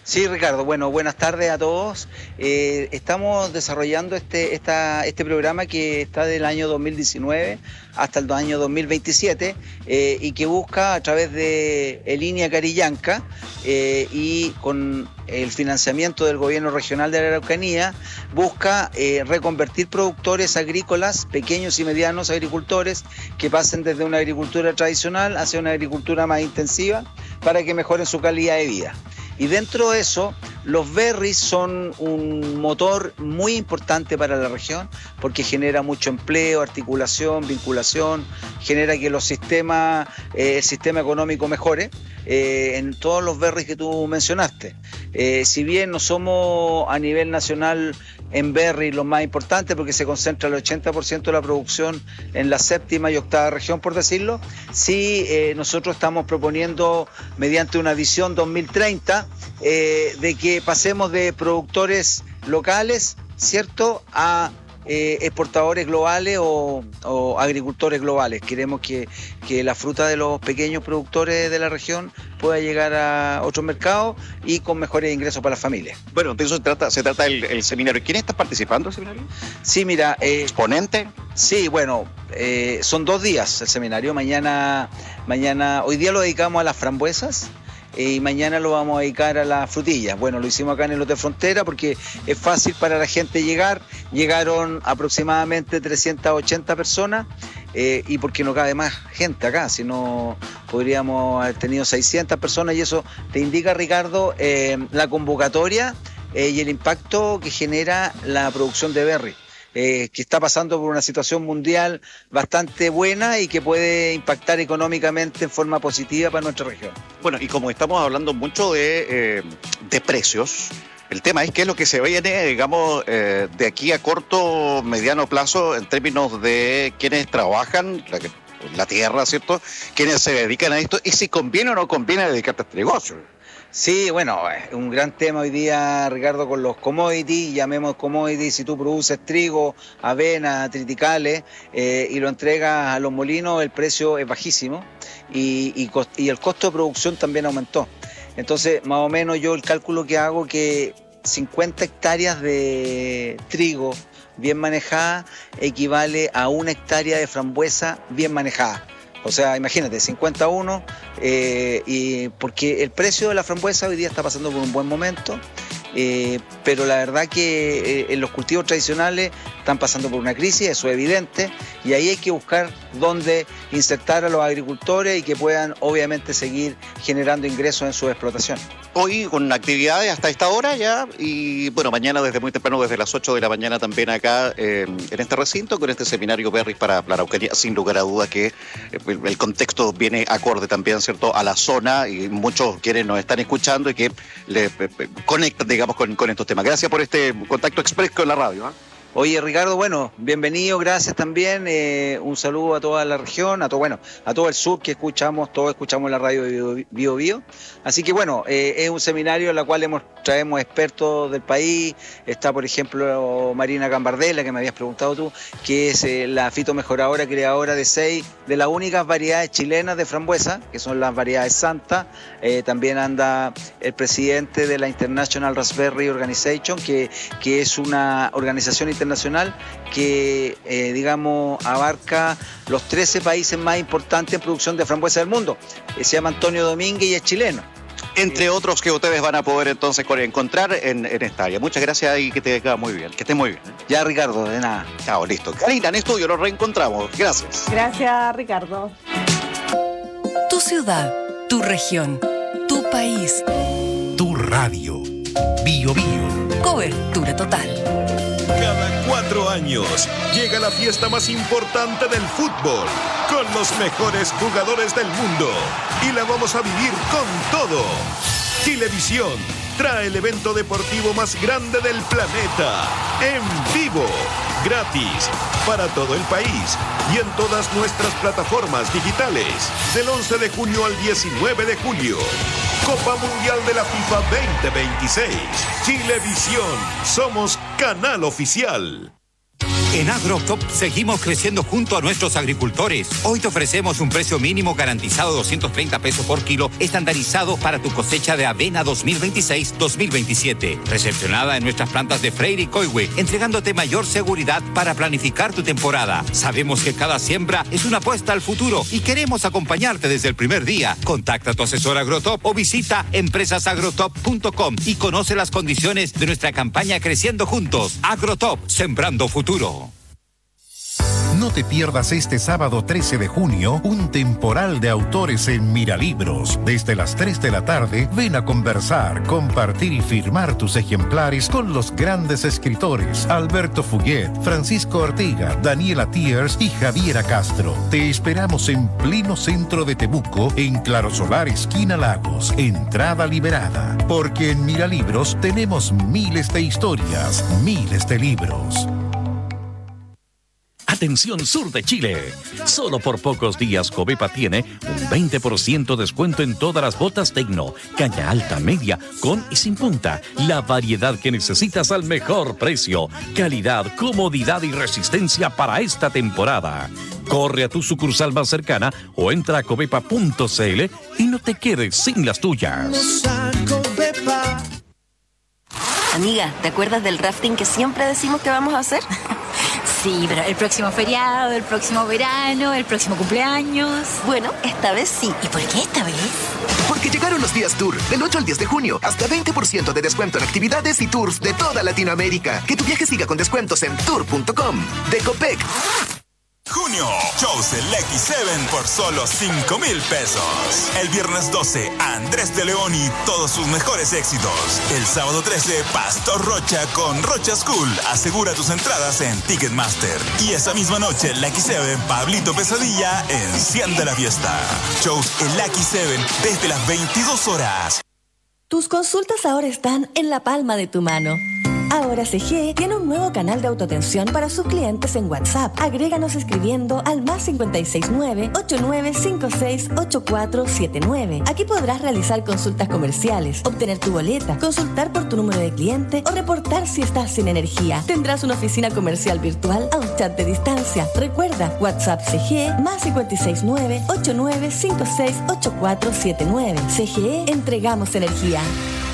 Speaker 17: Sí, Ricardo, bueno, buenas tardes a todos. Eh, estamos desarrollando este, esta, este programa que está del año dos mil diecinueve hasta el año dos mil veintisiete eh, y que busca a través de Línea Carillanca eh, y con el financiamiento del gobierno regional de la Araucanía, busca eh, reconvertir productores agrícolas, pequeños y medianos agricultores, que pasen desde una agricultura tradicional hacia una agricultura más intensiva para que mejoren su calidad de vida. Y dentro de eso, los berries son un motor muy importante para la región porque genera mucho empleo, articulación, vinculación, genera que los sistemas, eh, el sistema económico mejore eh, en todos los berries que tú mencionaste. Eh, si bien no somos a nivel nacional en berry los más importantes porque se concentra el ochenta por ciento de la producción en la séptima y octava región, por decirlo, sí eh, nosotros estamos proponiendo mediante una visión dos mil treinta eh, de que pasemos de productores locales, ¿cierto?, a eh, exportadores globales o, o agricultores globales. Queremos que, que la fruta de los pequeños productores de la región pueda llegar a otros mercados y con mejores ingresos para las familias.
Speaker 16: Bueno, de eso se trata, se trata el, el seminario. ¿Quién está participando del seminario?
Speaker 17: Sí, mira... Eh,
Speaker 16: ¿Exponente?
Speaker 17: Sí, bueno, eh, son dos días el seminario. Mañana, mañana, hoy día lo dedicamos a las frambuesas y mañana lo vamos a dedicar a las frutillas. Bueno, lo hicimos acá en el Hotel Frontera porque es fácil para la gente llegar. Llegaron aproximadamente trescientas ochenta personas eh, y porque no cabe más gente acá, si no podríamos haber tenido seiscientas personas, y eso te indica, Ricardo, eh, la convocatoria eh, y el impacto que genera la producción de berry. Eh, que está pasando por una situación mundial bastante buena y que puede impactar económicamente en forma positiva para nuestra región.
Speaker 16: Bueno, y como estamos hablando mucho de, eh, de precios, el tema es qué es lo que se viene, digamos, eh, de aquí a corto, mediano plazo en términos de quienes trabajan la, la tierra, ¿cierto? Quienes se dedican a esto y si conviene o no conviene dedicarte a este negocio.
Speaker 17: Sí, bueno, es un gran tema hoy día, Ricardo, con los commodities, llamemos commodities, si tú produces trigo, avena, triticales eh, y lo entregas a los molinos, el precio es bajísimo y, y, y el costo de producción también aumentó. Entonces, más o menos yo el cálculo que hago que cincuenta hectáreas de trigo bien manejada equivale a una hectárea de frambuesa bien manejada. O sea, imagínate, cincuenta a uno, eh, y porque el precio de la frambuesa hoy día está pasando por un buen momento, eh, pero la verdad que eh, en los cultivos tradicionales están pasando por una crisis, eso es evidente, y ahí hay que buscar dónde insertar a los agricultores y que puedan obviamente seguir generando ingresos en su explotación.
Speaker 16: Hoy con actividades hasta esta hora ya, y bueno, mañana desde muy temprano, desde las ocho de la mañana también acá eh, en este recinto, con este seminario Berries para la Araucanía, sin lugar a duda que eh, el, el contexto viene acorde también, ¿cierto?, a la zona, y muchos quienes nos están escuchando y que le eh, conectan, digamos, con, con estos temas. Gracias por este contacto express con la radio, ¿eh?
Speaker 17: Oye, Ricardo, bueno, bienvenido, gracias también, eh, un saludo a toda la región, a todo, bueno, a todo el sur que escuchamos, todos escuchamos la radio de Bio Bio. Así que bueno, eh, es un seminario en el cual hemos, traemos expertos del país. Está, por ejemplo, Marina Gambardella, que me habías preguntado tú, que es eh, la fitomejoradora creadora de seis de las únicas variedades chilenas de frambuesa, que son las variedades Santa. Eh, también anda el presidente de la International Raspberry Organization, que, que es una organización internacional internacional que, eh, digamos, abarca los trece países más importantes en producción de frambuesa del mundo. Eh, se llama Antonio Domínguez y es chileno.
Speaker 16: Entre otros que ustedes van a poder entonces encontrar en, en esta área. Muchas gracias y que te quede muy bien. Que estés muy bien. ¿eh?
Speaker 17: Ya, Ricardo, de nada.
Speaker 16: Chao, listo. Karina, en estudio nos reencontramos. Gracias.
Speaker 13: Gracias, Ricardo.
Speaker 1: Tu ciudad, tu región, tu país.
Speaker 2: Tu radio. Bio Bio.
Speaker 1: Cobertura total.
Speaker 18: Cada cuatro años llega la fiesta más importante del fútbol, con los mejores jugadores del mundo. Y la vamos a vivir con todo. Chilevisión trae el evento deportivo más grande del planeta, en vivo, gratis, para todo el país y en todas nuestras plataformas digitales, del once de junio al diecinueve de julio. Copa Mundial de la FIFA veinte veintiséis. Chilevisión, somos canal oficial.
Speaker 8: En AgroTop seguimos creciendo junto a nuestros agricultores. Hoy te ofrecemos un precio mínimo garantizado de doscientos treinta pesos por kilo, estandarizado para tu cosecha de avena dos mil veintiséis dos mil veintisiete. Recepcionada en nuestras plantas de Freire y Coihue, entregándote mayor seguridad para planificar tu temporada. Sabemos que cada siembra es una apuesta al futuro y queremos acompañarte desde el primer día. Contacta a tu asesor AgroTop o visita empresas agrotop punto com y conoce las condiciones de nuestra campaña Creciendo Juntos. AgroTop, sembrando futuro.
Speaker 2: No te pierdas este sábado trece de junio un temporal de autores en Miralibros. Desde las tres de la tarde, ven a conversar, compartir y firmar tus ejemplares con los grandes escritores Alberto Fuguet, Francisco Ortega, Daniela Tiers y Javiera Castro. Te esperamos en pleno centro de Temuco, en Claro Solar, esquina Lagos. Entrada liberada. Porque en Miralibros tenemos miles de historias, miles de libros.
Speaker 19: Atención sur de Chile. Solo por pocos días Covepa tiene un veinte por ciento descuento en todas las botas Tecno, caña alta, media, con y sin punta. La variedad que necesitas al mejor precio. Calidad, comodidad y resistencia para esta temporada. Corre a tu sucursal más cercana o entra a covepa punto cl y no te quedes sin las tuyas.
Speaker 20: Amiga, ¿te acuerdas del rafting que siempre decimos que vamos a hacer?
Speaker 21: Sí, pero el próximo feriado, el próximo verano, el próximo cumpleaños.
Speaker 20: Bueno, esta vez sí.
Speaker 21: ¿Y por qué esta vez?
Speaker 22: Porque llegaron los días Tour, del ocho al diez de junio, hasta veinte por ciento de descuento en actividades y tours de toda Latinoamérica. Que tu viaje siga con descuentos en tour punto com. De Copec.
Speaker 23: Junio, shows el X siete por solo cinco mil pesos. El viernes doce, Andrés de León y todos sus mejores éxitos. El sábado trece, Pastor Rocha con Rocha School. Asegura tus entradas en Ticketmaster. Y esa misma noche, el X siete, Pablito Pesadilla, enciende la fiesta. Shows el X siete desde las veintidós horas.
Speaker 7: Tus consultas ahora están en la palma de tu mano. Ahora C G tiene un nuevo canal de autoatención para sus clientes en WhatsApp. Agréganos escribiendo al más cinco seis nueve, ocho nueve cinco seis, ocho cuatro siete nueve. Aquí podrás realizar consultas comerciales, obtener tu boleta, consultar por tu número de cliente o reportar si estás sin energía. Tendrás una oficina comercial virtual a un chat de distancia. Recuerda, WhatsApp C G más cinco seis nueve, ocho nueve cinco seis, ocho cuatro siete nueve. C G E, entregamos energía.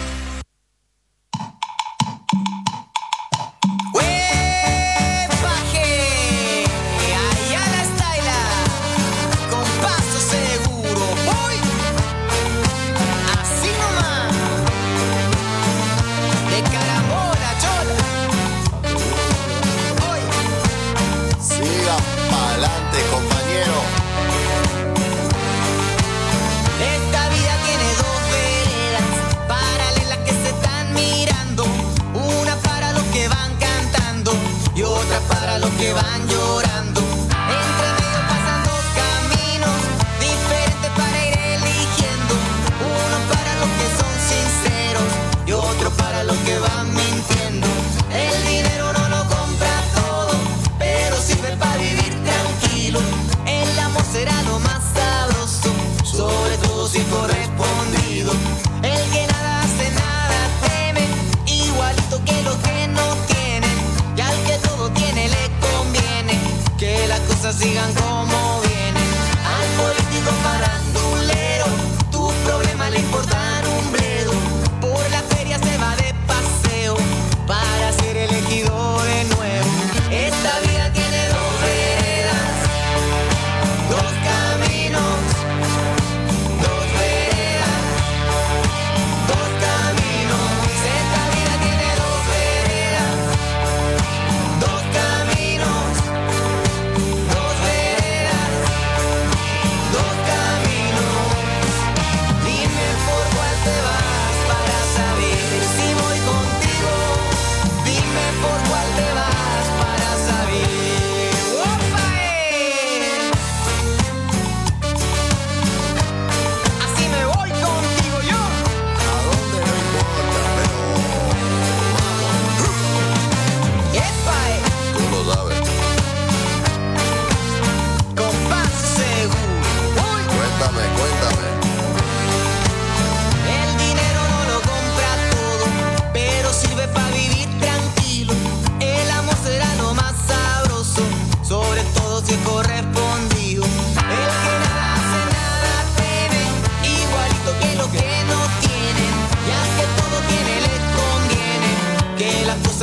Speaker 15: Para los que van llorando, entre medio pasan dos caminos diferentes para ir eligiendo. Uno para los que son sinceros y otro para los que van mintiendo. El dinero no lo compra todo, pero sirve para vivir tranquilo. El amor será lo más sabroso, sobre todo si correspondido. El que nada hace, nada teme, igualito que los que no tienen. Y al que todo tiene le conviene que las cosas sigan como vienen. Al político farandulero, tus problemas le importan un bledo. Por la feria se va de paseo para ser elegido de nuevo. Esta vida tiene dos veredas, dos caminos, dos veredas, dos caminos. Esta vida tiene dos veredas, dos caminos, dos veredas,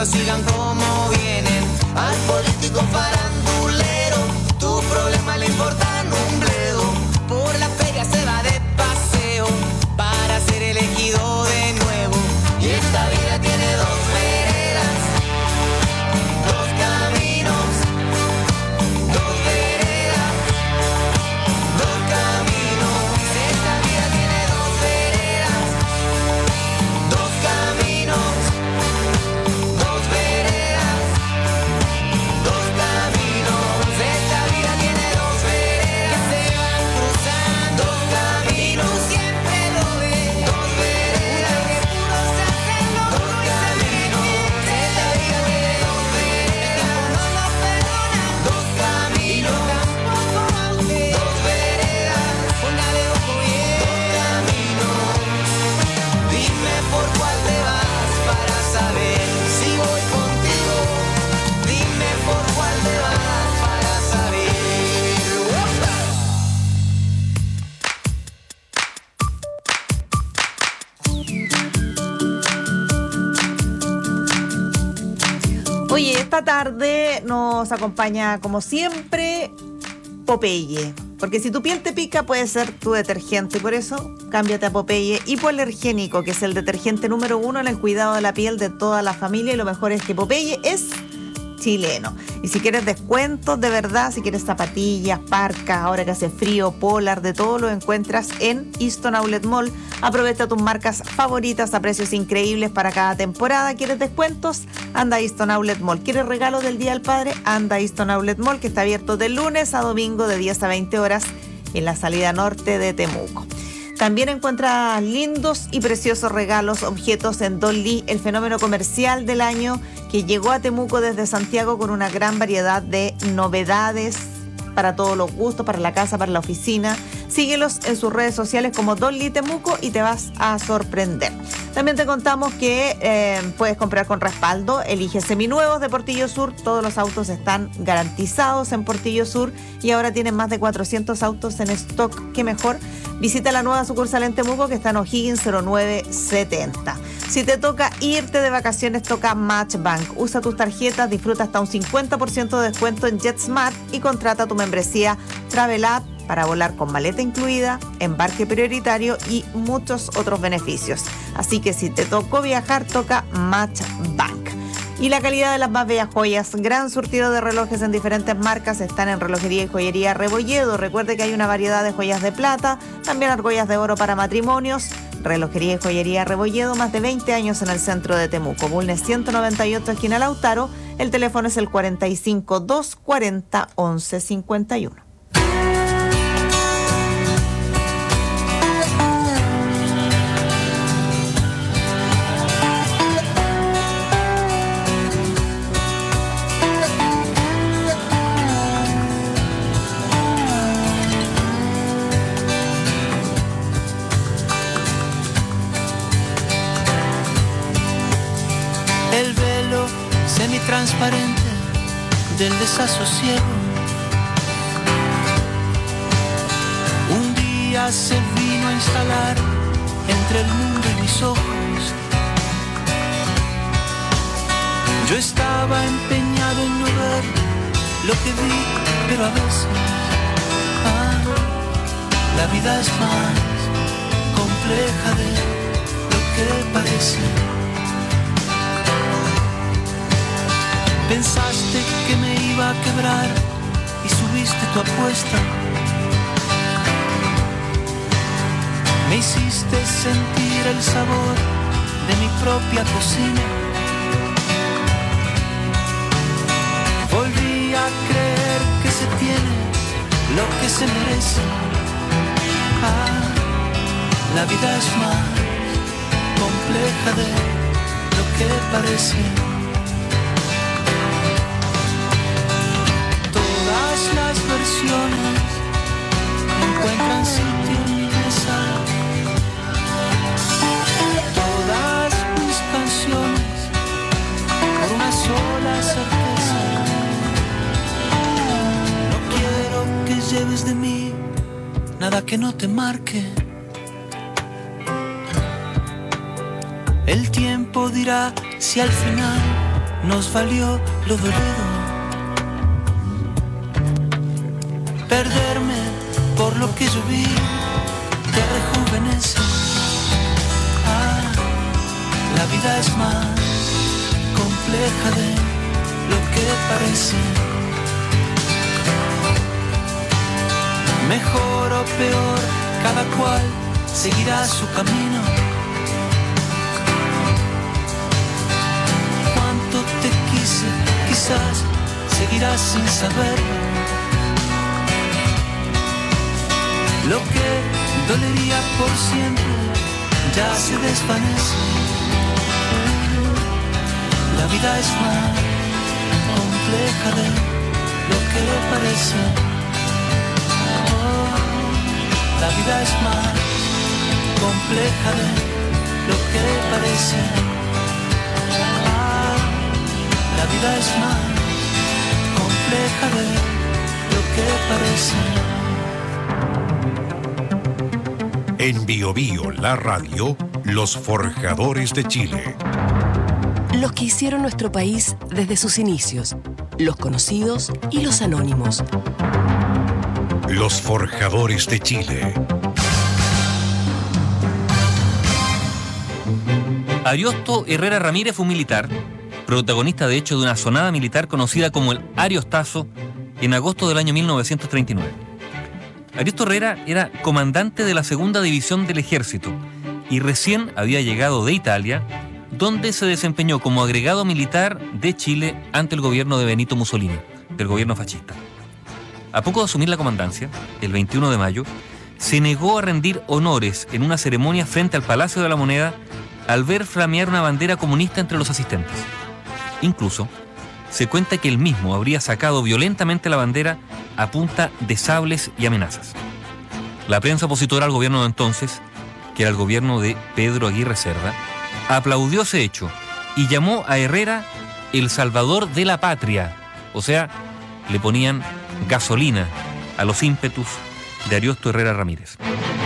Speaker 15: números sigan como vienen. Al político farandulero, tu problema le importan un bledo. Por la feria se va de paseo para ser elegido de nuevo. Y esta vida tiene dos veredas, dos caminos, dos veredas, dos caminos. Esta vida tiene dos veredas, dos caminos, dos veredas, dos caminos. Esta vida tiene dos veredas que se van cruzando, dos caminos. Siempre lo ves, dos veredas que puro se hacen loco y se caminos. Esta vida tiene dos veredas, no lo perdonan, dos caminos. Tampoco a usted, dos veredas, póngale ojo bien, dos caminos. Dime por cuál te vas para saber si voy contigo. Dime por cuál te vas para saber.
Speaker 13: Oye, esta tarde nos acompaña, como siempre, Popeye. Porque si tu piel te pica, puede ser tu detergente. Y por eso, cámbiate a Popeye Hipoalergénico, que es el detergente número uno en el cuidado de la piel de toda la familia. Y lo mejor es que Popeye es chileno. Y si quieres descuentos de verdad, si quieres zapatillas, parcas, ahora que hace frío, polar, de todo lo encuentras en Easton Outlet Mall. Aprovecha tus marcas favoritas a precios increíbles para cada temporada. ¿Quieres descuentos? Anda a Easton Outlet Mall. ¿Quieres regalos del Día del Padre? Anda a Easton Outlet Mall, que está abierto de lunes a domingo de diez a veinte horas en la salida norte de Temuco. También encuentras lindos y preciosos regalos, objetos en Dolly, el fenómeno comercial del año que llegó a Temuco desde Santiago con una gran variedad de novedades para todos los gustos, para la casa, para la oficina. Síguelos en sus redes sociales como Dolly Temuco y te vas a sorprender. También te contamos que eh, puedes comprar con respaldo. Elige seminuevos de Portillo Sur. Todos los autos están garantizados en Portillo Sur y ahora tienen más de cuatrocientos autos en stock. ¿Qué mejor? Visita la nueva sucursal en Temuco que está en O'Higgins cero nueve setenta. Si te toca irte de vacaciones, toca Matchbank. Usa tus tarjetas, disfruta hasta un cincuenta por ciento de descuento en JetSmart y contrata tu membresía Travel App para volar con maleta incluida, embarque prioritario y muchos otros beneficios. Así que si te tocó viajar, toca Matchbank. Y la calidad de las más bellas joyas, gran surtido de relojes en diferentes marcas, están en Relojería y Joyería Rebolledo. Recuerde que hay una variedad de joyas de plata, también argollas de oro para matrimonios. Relojería y Joyería Rebolledo, más de veinte años en el centro de Temuco. Bulnes ciento noventa y ocho, esquina Lautaro. El teléfono es el cuarenta y cinco, doscientos cuarenta, once cincuenta y uno.
Speaker 15: Transparente del desasosiego. Un día se vino a instalar entre el mundo y mis ojos. Yo estaba empeñado en no ver lo que vi, pero a veces ah, la vida es más compleja de lo que parece. Pensaste que me iba a quebrar y subiste tu apuesta. Me hiciste sentir el sabor de mi propia cocina. Volví a creer que se tiene lo que se merece. Ah, la vida es más compleja de lo que parece. Las versiones encuentran sitio en mi mesa. Todas mis canciones por una sola certeza. No quiero que lleves de mí nada que no te marque. El tiempo dirá si al final
Speaker 4: nos valió lo dolido. Perderme por lo que yo vi te rejuvenece. Ah, la vida es más compleja de lo que parece. Mejor o peor, cada cual seguirá su camino. Cuánto te quise, quizás seguirás sin saberlo. Lo que dolería por siempre ya se desvanece. La vida es más compleja de lo que parece. La vida es más compleja de lo que parece. Ah, la vida es más compleja de lo que parece.
Speaker 2: En Bio Bio, la radio, los forjadores de Chile.
Speaker 1: Los que hicieron nuestro país desde sus inicios, los conocidos y los anónimos.
Speaker 2: Los forjadores de Chile.
Speaker 5: Ariosto Herrera Ramírez fue un militar, protagonista de hecho de una sonada militar conocida como el Ariostazo en agosto del año mil novecientos treinta y nueve. Ariosto Herrera era comandante de la segunda división del ejército y recién había llegado de Italia, donde se desempeñó como agregado militar de Chile ante el gobierno de Benito Mussolini, del gobierno fascista. A poco de asumir la comandancia, el veintiuno de mayo, se negó a rendir honores en una ceremonia frente al Palacio de la Moneda al ver flamear una bandera comunista entre los asistentes. Incluso, se cuenta que él mismo habría sacado violentamente la bandera a punta de sables y amenazas. La prensa opositora al gobierno de entonces, que era el gobierno de Pedro Aguirre Cerda, aplaudió ese hecho y llamó a Herrera el salvador de la patria, o sea, le ponían gasolina a los ímpetus de Ariosto Herrera Ramírez.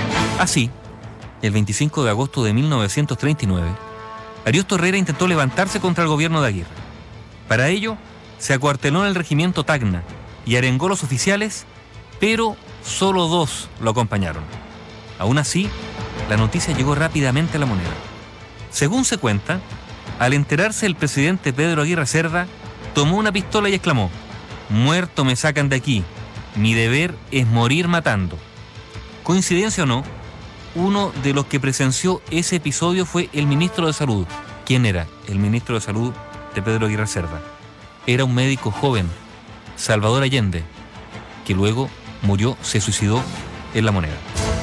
Speaker 5: Así, el veinticinco de agosto de mil novecientos treinta y nueve, Ariosto Herrera intentó levantarse contra el gobierno de Aguirre. Para ello, se acuarteló en el regimiento Tacna y arengó a los oficiales, pero solo dos lo acompañaron. Aún así, la noticia llegó rápidamente a la Moneda. Según se cuenta, al enterarse el presidente Pedro Aguirre Cerda, tomó una pistola y exclamó: «Muerto me sacan de aquí, mi deber es morir matando». Coincidencia o no, uno de los que presenció ese episodio fue el ministro de Salud. ¿Quién era el ministro de Salud de Pedro Aguirre Cerda? Era un médico joven, Salvador Allende, que luego murió, se suicidó en la Moneda.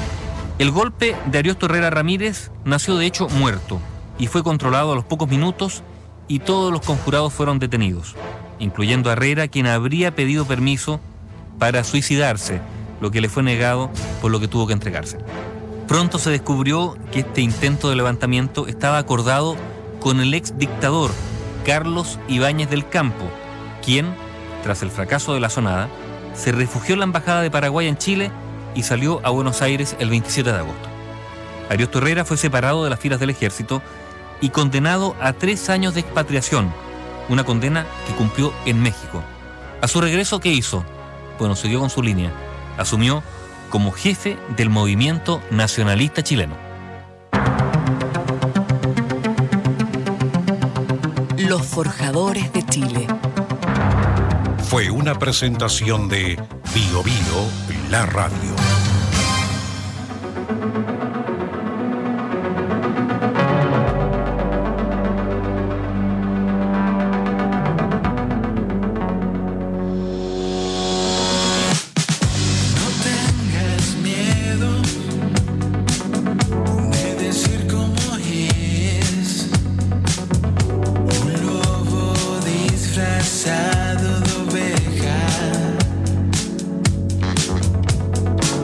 Speaker 5: El golpe de Ariosto Herrera Ramírez nació de hecho muerto y fue controlado a los pocos minutos y todos los conjurados fueron detenidos, incluyendo a Herrera, quien habría pedido permiso para suicidarse, lo que le fue negado, por lo que tuvo que entregarse. Pronto se descubrió que este intento de levantamiento estaba acordado con el ex dictador Carlos Ibáñez del Campo, quien, tras el fracaso de la sonada, se refugió en la Embajada de Paraguay en Chile y salió a Buenos Aires el veintisiete de agosto. Ariosto Herrera fue separado de las filas del ejército y condenado a tres años de expatriación, una condena que cumplió en México. A su regreso, ¿qué hizo? Bueno, siguió con su línea. Asumió como jefe del movimiento nacionalista chileno.
Speaker 1: Los forjadores de Chile.
Speaker 2: Fue una presentación de Bio Bio, la radio.
Speaker 4: Disfrazado de oveja,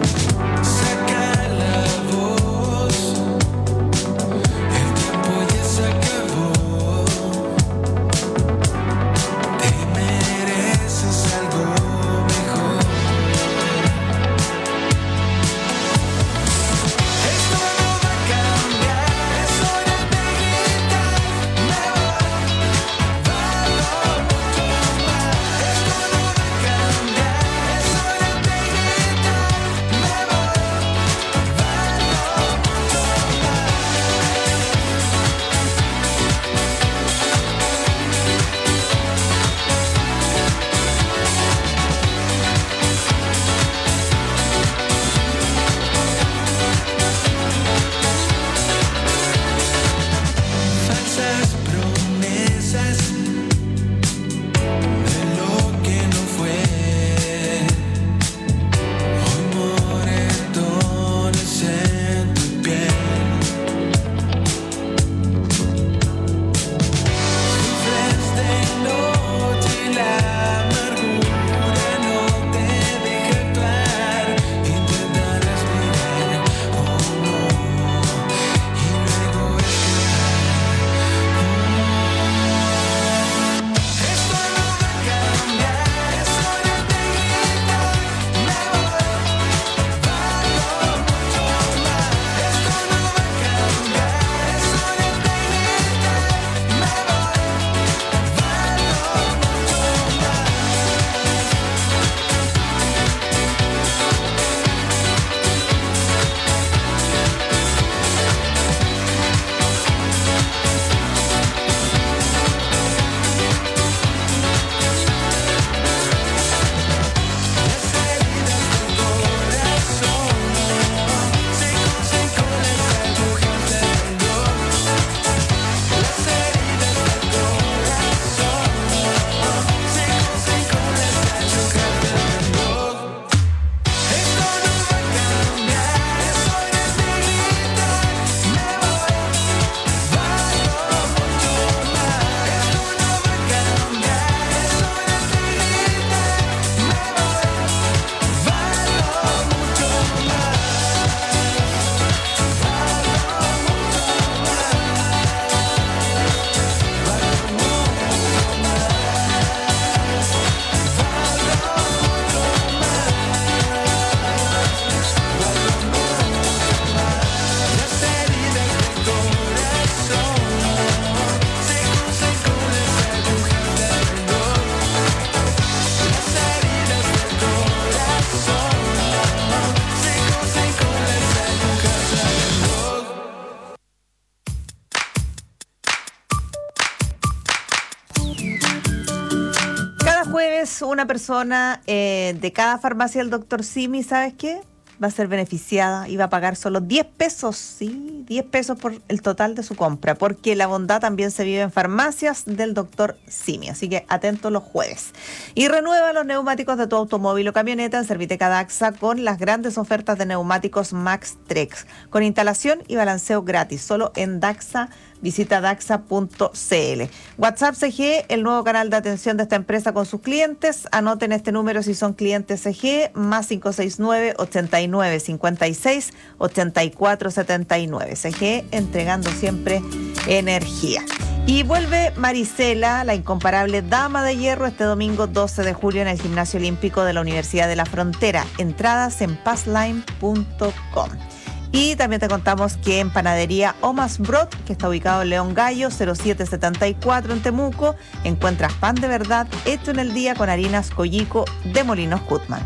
Speaker 13: eres una persona eh, de cada farmacia del doctor Simi, ¿sabes qué? Va a ser beneficiada y va a pagar solo diez pesos, sí, diez pesos por el total de su compra, porque la bondad también se vive en farmacias del doctor Simi, así que atento los jueves. Y renueva los neumáticos de tu automóvil o camioneta en Serviteca Daxa con las grandes ofertas de neumáticos Max Trex, con instalación y balanceo gratis, solo en Daxa. Visita daxa punto c l. WhatsApp C G, el nuevo canal de atención de esta empresa con sus clientes. Anoten este número si son clientes C G, más cinco seis nueve, ochenta y nueve, cincuenta y seis, ochenta y cuatro setenta y nueve. C G, entregando siempre energía. Y vuelve Marisela, la incomparable dama de hierro, este domingo doce de julio en el Gimnasio Olímpico de la Universidad de la Frontera. Entradas en passline punto com. Y también te contamos que en Panadería Omas Brot, que está ubicado en León Gallo, cero siete setenta y cuatro en Temuco, encuentras pan de verdad hecho en el día con harinas Collico de Molinos Cutman.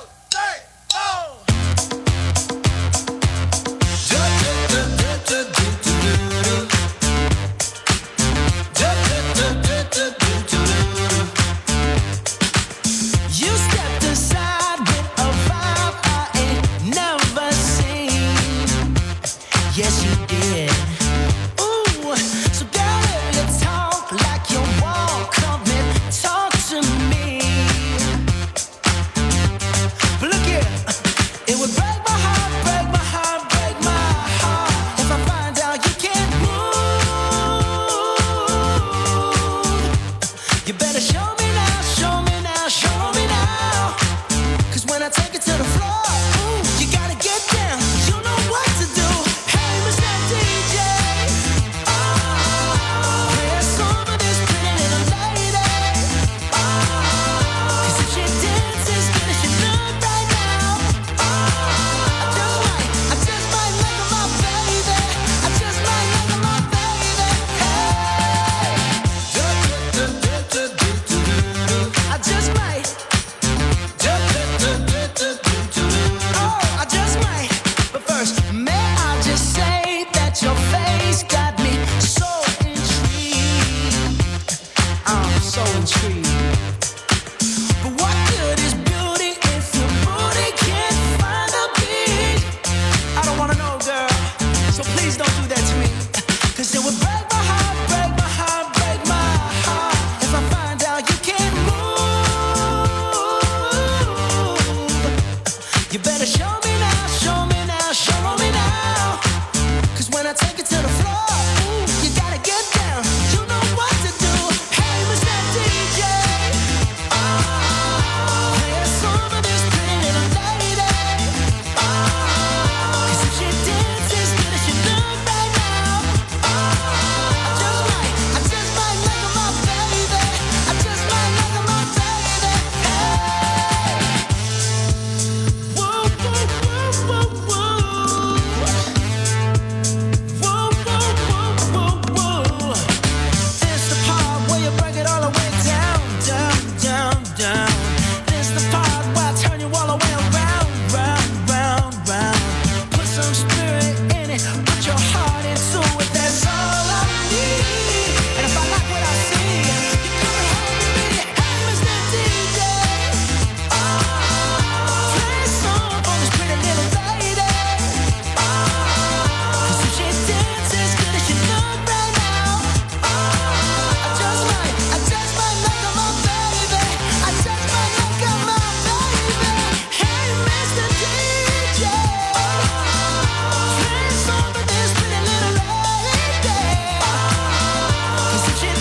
Speaker 4: Do, do, do, do, do.
Speaker 3: yes you did.